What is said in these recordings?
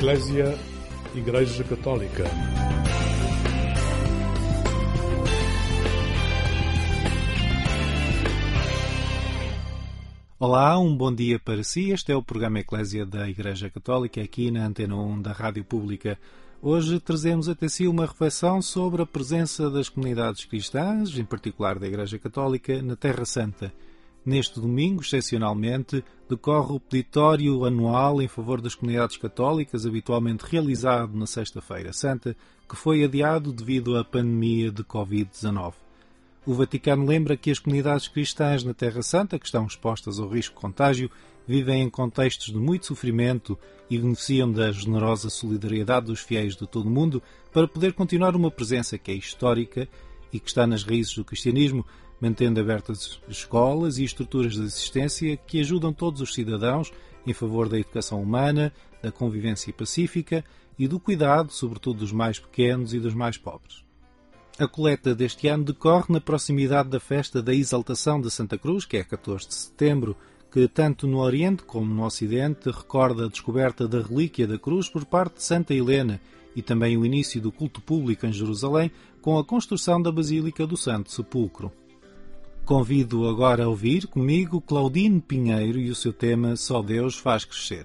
Eclésia, Igreja Católica. Olá, um bom dia para si. Este é o programa Eclésia da Igreja Católica, aqui na Antena 1 da Rádio Pública. Hoje trazemos até si uma reflexão sobre a presença das comunidades cristãs, em particular da Igreja Católica, na Terra Santa. Neste domingo, excepcionalmente, decorre o peditório anual em favor das comunidades católicas, habitualmente realizado na Sexta-feira Santa, que foi adiado devido à pandemia de Covid-19. O Vaticano lembra que as comunidades cristãs na Terra Santa, que estão expostas ao risco de contágio, vivem em contextos de muito sofrimento e beneficiam da generosa solidariedade dos fiéis de todo o mundo para poder continuar uma presença que é histórica e que está nas raízes do cristianismo, mantendo abertas escolas e estruturas de assistência que ajudam todos os cidadãos em favor da educação humana, da convivência pacífica e do cuidado, sobretudo dos mais pequenos e dos mais pobres. A coleta deste ano decorre na proximidade da festa da Exaltação de Santa Cruz, que é 14 de setembro, que tanto no Oriente como no Ocidente recorda a descoberta da relíquia da cruz por parte de Santa Helena e também o início do culto público em Jerusalém com a construção da Basílica do Santo Sepulcro. Convido agora a ouvir comigo Claudine Pinheiro e o seu tema Só Deus Faz Crescer.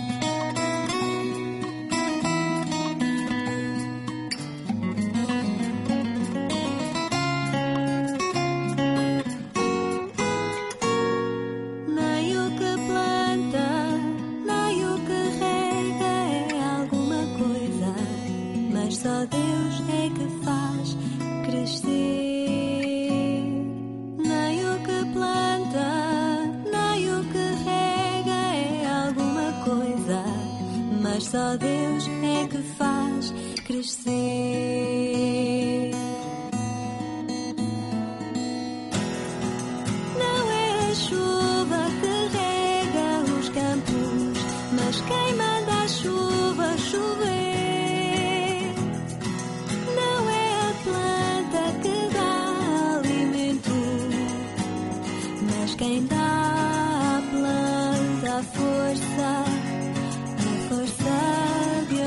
Só Deus é que faz crescer. Não é a chuva que rega os campos, mas quem manda a chuva chover. Não é a planta que dá alimento, mas quem dá à planta a força de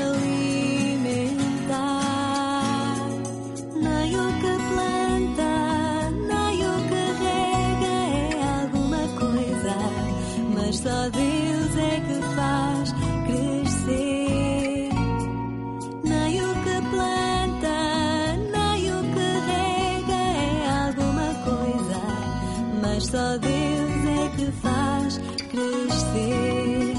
alimentar. Nem o que planta, nem o que rega é alguma coisa, mas só Deus é que faz crescer. Nem o que planta, nem o que rega é alguma coisa, mas só Deus é que faz crescer.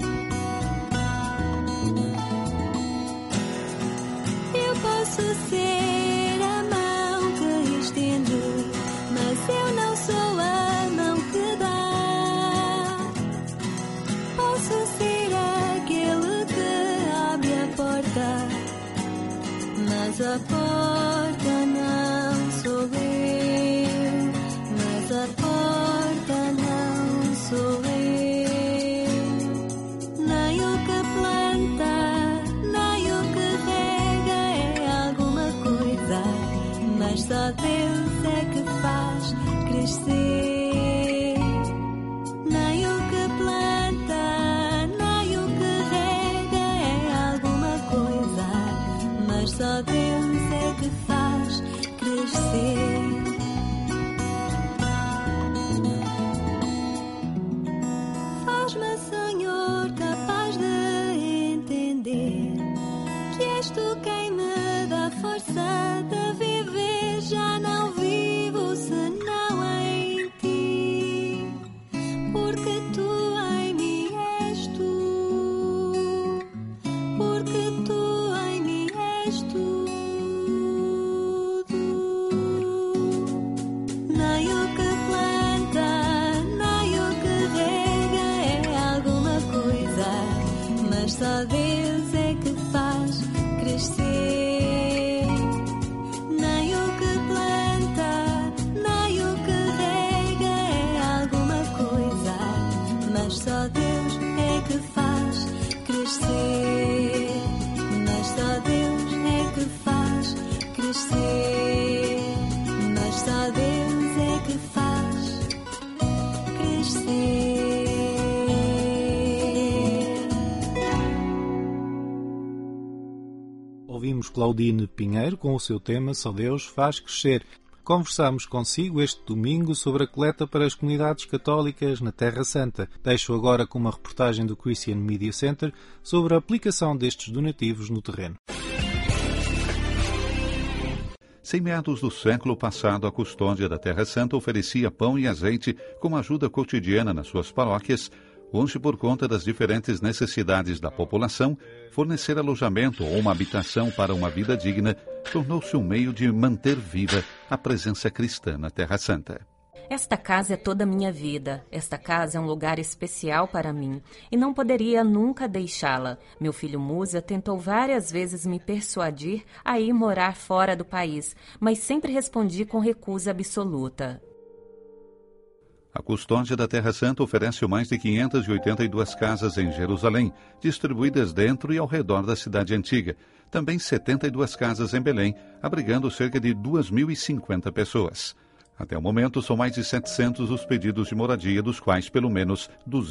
Posso ser a mão que estende, mas eu não sou a mão que dá. Posso ser aquele que abre a porta, mas a porta não sou eu, mas a porta não sou eu. Nem o que planta, mas só Deus é que faz crescer. Nem o que planta, nem o que rega é alguma coisa, mas só Deus é que faz crescer. Faz-me, Senhor, capaz de entender que és tu quem me dá força de viver. Já não vivo senão em ti. ouvimos Claudine Pinheiro com o seu tema Só Deus Faz Crescer. Conversamos consigo este domingo sobre a coleta para as comunidades católicas na Terra Santa. Deixo agora com uma reportagem do Christian Media Center sobre a aplicação destes donativos no terreno. Em meados do século passado, a Custódia da Terra Santa oferecia pão e azeite como ajuda cotidiana nas suas paróquias. Hoje, por conta das diferentes necessidades da população, fornecer alojamento ou uma habitação para uma vida digna tornou-se um meio de manter viva a presença cristã na Terra Santa. Esta casa é toda a minha vida. Esta casa é um lugar especial para mim e não poderia nunca deixá-la. Meu filho Musa tentou várias vezes me persuadir a ir morar fora do país, mas sempre respondi com recusa absoluta. A Custódia da Terra Santa oferece mais de 582 casas em Jerusalém, distribuídas dentro e ao redor da cidade antiga. Também 72 casas em Belém, abrigando cerca de 2.050 pessoas. Até o momento, são mais de 700 os pedidos de moradia, dos quais pelo menos 200